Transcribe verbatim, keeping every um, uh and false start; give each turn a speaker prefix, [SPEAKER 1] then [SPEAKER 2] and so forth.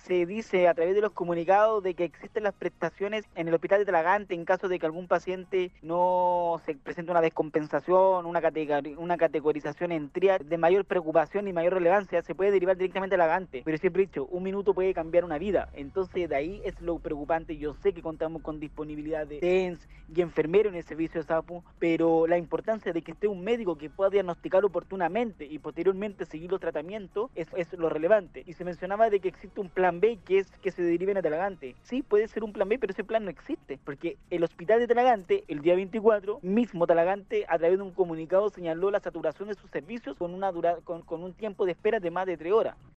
[SPEAKER 1] se dice a través de los comunicados de que existen las prestaciones en el hospital de Talagante en caso de que algún paciente no se presente una descompensación, una, categori una categorización en trias de mayor preocupación y mayor relevancia, se puede derivar directamente a Talagante. Pero siempre he dicho, un minuto puede cambiar una vida. Entonces de ahí es lo preocupante. Yo sé que contamos con disponibilidad de T E N S y enfermeros en el servicio de SAPU, pero la importancia de que esté un médico que pueda diagnosticar oportunamente y posteriormente seguir los tratamientos es, es lo relevante. Y se mencionaba de que existe un plan B que es que se deriven a Talagante. Sí, puede ser un plan B, pero ese plan no existe, porque el hospital de Talagante, el día veinticuatro, mismo Talagante, a través de un comunicado señaló la saturación de sus servicios con, una dura, con, con un tiempo de espera de más de tres horas.